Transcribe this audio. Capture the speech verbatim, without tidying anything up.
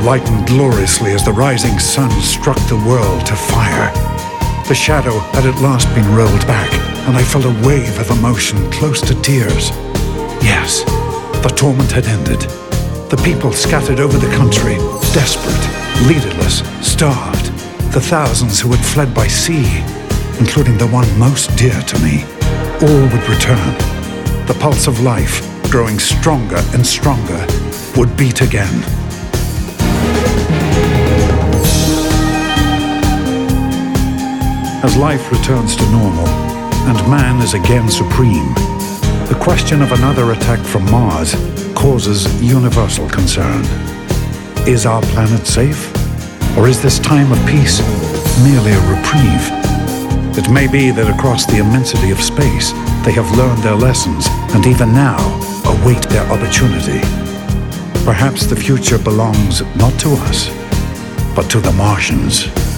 lightened gloriously as the rising sun struck the world to fire. The shadow had at last been rolled back, and I felt a wave of emotion close to tears. Yes, the torment had ended. The people scattered over the country, desperate, leaderless, starved. The thousands who had fled by sea, including the one most dear to me, all would return. The pulse of life, growing stronger and stronger, would beat again. As life returns to normal, and man is again supreme, the question of another attack from Mars causes universal concern. Is our planet safe? Or is this time of peace merely a reprieve? It may be that across the immensity of space, they have learned their lessons and even now await their opportunity. Perhaps the future belongs not to us, but to the Martians.